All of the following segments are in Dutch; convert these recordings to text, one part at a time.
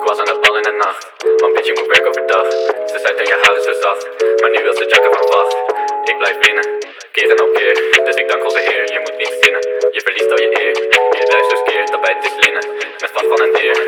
was aan de bal in de nacht. Want bitch, je moet werken overdag. Ze zei dat je haar is zo zacht, maar nu wil ze jacken van wacht. Ik blijf winnen, keer en op keer. Dus ik dank onze Heer, je moet niet zinnen. Je verliest al je eer. Je blijft zo skeer, daarbij het is linnen. Met vat van een dier.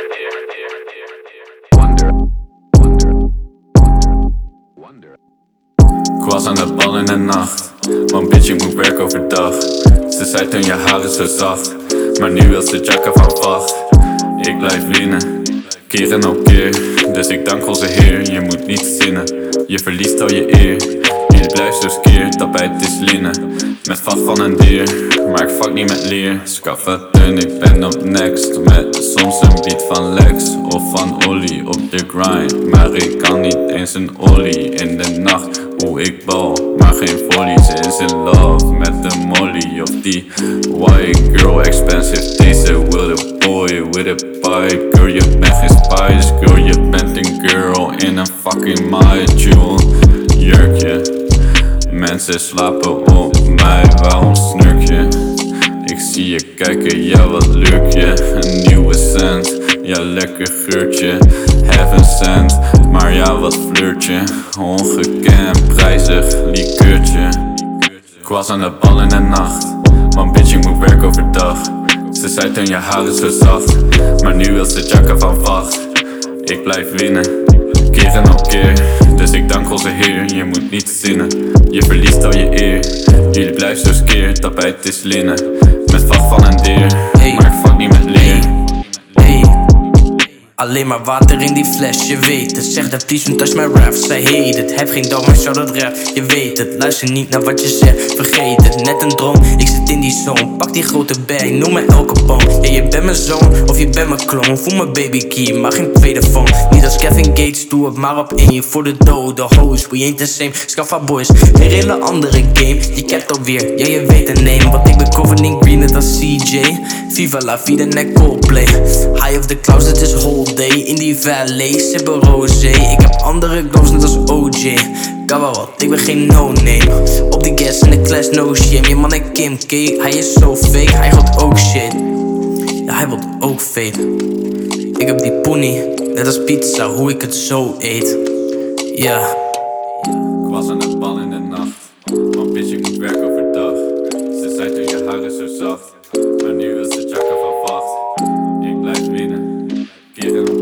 Ik was aan de bal in de nacht. Want bitch, je moet werken overdag. Ze zei toen je haar is zo zacht, maar nu wil ze jacken van vacht. Ik blijf winnen, keer en op keer. Dus ik dank onze Heer, je moet niet zinnen. Je verliest al je eer. Je blijft zo skeer, daarbij het is linnen. Met vacht van een dier, maar ik fuck niet met leer. Scaffateun, ik ben op next. Met soms een beat van Lex of van Olly op de grind. Maar ik kan niet eens een ollie in de nacht. Hoe ik bal, maar geen volley. Ze is in love met de molly of die white girl expensive. Deze wil de boy with a bike. Girl, je bent geen spice. Girl, je bent een girl in een fucking my jewel jurkje. Mensen slapen op mij, waarom snurk je? Ik zie je kijken, ja wat lurk je? Een nieuwe cent, ja lekker geurtje. Heaven sent, maar ja wat flirt je? Ongekend, prijzig, likeurtje. Ik was aan de bal in de nacht, want bitch je moet werken overdag. Ze zei toen je haar is zo zacht, maar nu wil ze jacken van vacht. Ik blijf winnen, keer en op keer. Dus ik dank onze Heer, je moet niet zinnen. Je verliest al je eer. Jullie blijft zo skeer, tapijt is linnen. Met vacht van een dier, maar ik fuck niet met leer. Alleen maar water in die fles, je weet het. Zeg dat please don't touch my rap, zij heet het. Heb geen dag, maar shout dat rap, je weet het. Luister niet naar wat je zegt, vergeet het. Net een droom, ik zit in die zone. Pak die grote bag, noem me elke boom. Ja, je bent mijn zoon, of je bent mijn kloon. Voel mijn baby key, maar geen tweede phone. Niet als Kevin Gates, doe het maar op één. Voor de dood, de host, we ain't the same. Scaffa boys, een hele andere game. Je capt alweer, ja je weet de name. Want ik ben covered in green, net als CJ. Viva la vida, net Coldplay. High of the clouds, het is whole day. In die valley, sippen rosé. Ik heb andere gloves net als OJ. Kabba wat, ik ben geen no-name. Op die gas in de class, no shame. Je man en Kim K, hij is zo fake. Hij gaat ook shit. Ja, hij wil ook fade. Ik heb die pony, net als pizza, hoe ik het zo eet. Ja. Ik was aan de bal in de nacht, want bitch ik moet werken overdag. Ze zei toen je haar is zo zacht, maar nu wil ze jacken van vacht. Ik blijf winnen, keer en